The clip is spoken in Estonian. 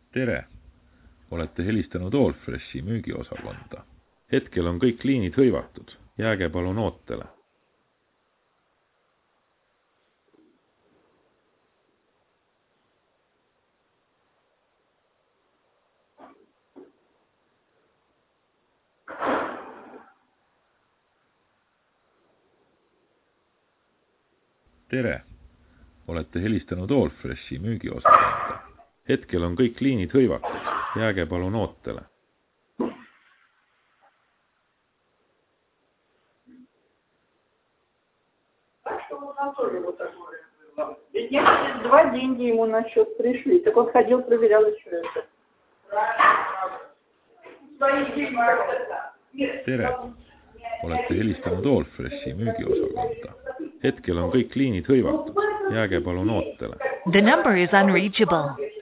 Tere! Olete helistanud Allfreshi müügiosakonda. Hetkel on kõik liinid hõivatud. Jääge palun ootele. Tere! Olete helistanud Allfreshi müügiosakonda. Hetkel on kõik liinid hõivatud. Jääge palun ootele. Ведь я через 2 деньги ему на счет пришли. Так он ходил, проверял еще это. Tere! Olete helistanud Allfreshi müügiosakonda. Hetkel on kõik liinid hõivatud. Jääge palun ootele. The number is unreachable.